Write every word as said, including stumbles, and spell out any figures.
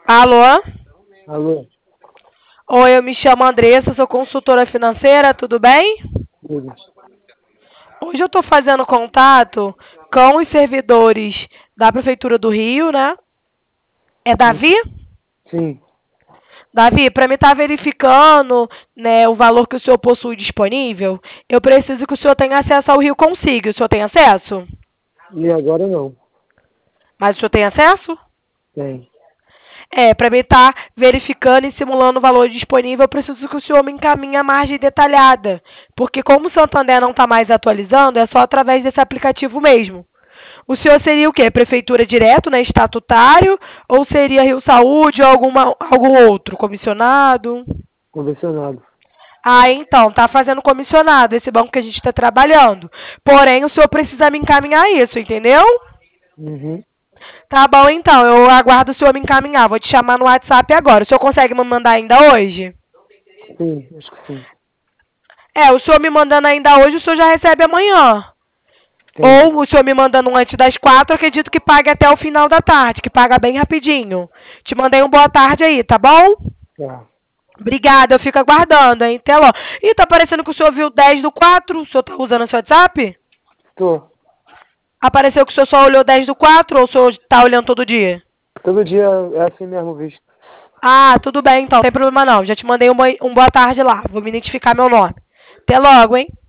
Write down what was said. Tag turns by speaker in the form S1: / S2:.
S1: Alô?
S2: Alô?
S1: Oi, eu me chamo Andressa, sou consultora financeira, tudo bem?
S2: Tudo.
S1: Hoje eu estou fazendo contato com os servidores da Prefeitura do Rio, né? É Davi?
S2: Sim.
S1: Davi, para me estar verificando, né, o valor que o senhor possui disponível, eu preciso que o senhor tenha acesso ao Rio Consigo. O senhor tem acesso?
S2: E agora não.
S1: Mas o senhor tem acesso?
S2: Tem.
S1: É, para mim estar verificando e simulando o valor disponível, eu preciso que o senhor me encaminhe a margem detalhada. Porque como o Santander não está mais atualizando, é só através desse aplicativo mesmo. O senhor seria o quê? Prefeitura direto, né? Estatutário? Ou seria Rio Saúde ou alguma, algum outro? Comissionado?
S2: Convencionado.
S1: Ah, então, tá fazendo comissionado esse banco que a gente está trabalhando. Porém, o senhor precisa me encaminhar isso, entendeu?
S2: Uhum.
S1: Tá bom, então. Eu aguardo o senhor me encaminhar. Vou te chamar no WhatsApp agora. O senhor consegue me mandar ainda hoje?
S2: Sim, acho que sim.
S1: É, o senhor me mandando ainda hoje, o senhor já recebe amanhã.
S2: Entendi.
S1: Ou o senhor me mandando antes das quatro, acredito que pague até o final da tarde, que paga bem rapidinho. Te mandei um boa tarde aí, tá bom?
S2: Tá.
S1: Obrigada, eu fico aguardando, hein? Até logo. Ih, tá parecendo que o senhor viu dez do quatro. O senhor tá usando o seu WhatsApp?
S2: Tô.
S1: Apareceu que o senhor só olhou dez do quatro ou o senhor tá olhando todo dia?
S2: Todo dia é assim mesmo visto.
S1: Ah, tudo bem então, não tem problema não. Já te mandei um, boi- um boa tarde lá. Vou me identificar meu nome. Até logo, hein?